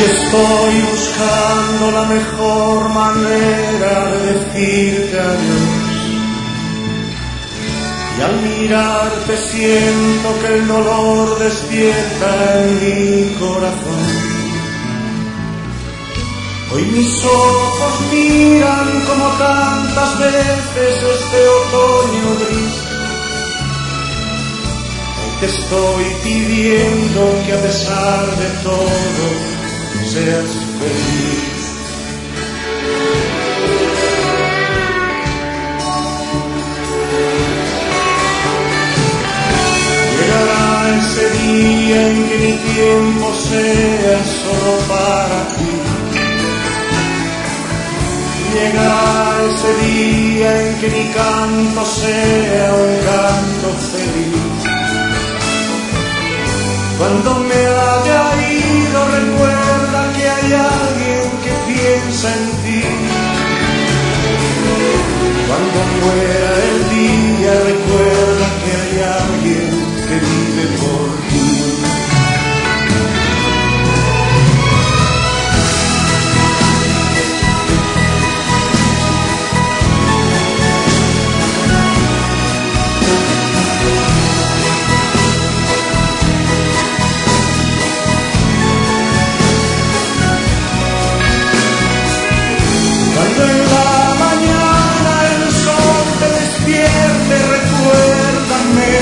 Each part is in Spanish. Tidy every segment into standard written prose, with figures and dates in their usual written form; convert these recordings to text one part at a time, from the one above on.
Estoy buscando la mejor manera de decirte adiós, y al mirarte siento que el dolor despierta en mi corazón. Hoy mis ojos miran como tantas veces este otoño gris. Hoy te estoy pidiendo que a pesar de todo seas feliz. Llegará ese día en que mi tiempo sea solo para ti. Llegará ese día en que mi canto sea un canto feliz. Cuando me haya ido recuerda que hay alguien que piensa en ti. Cuando muera el día recuerda que hay alguien que vive por ti. Cuando en la mañana el sol te despierte, recuérdame.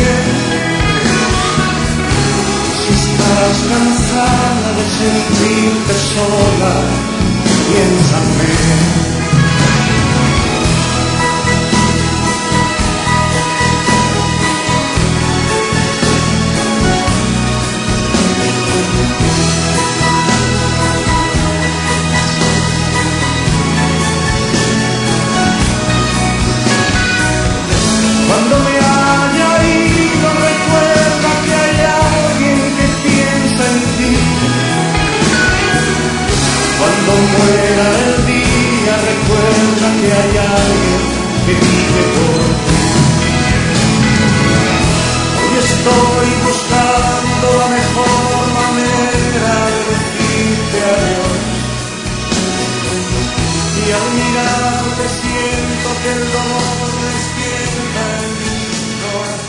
Si estás cansada de sentirte sola, piénsame. Cuando me haya ido recuerda que hay alguien que piensa en ti. Cuando muera el día recuerda que hay alguien que vive por ti. Hoy estoy buscando la mejor manera de decirte adiós, y al mirarte siento que el dolor despierta en mi corazón.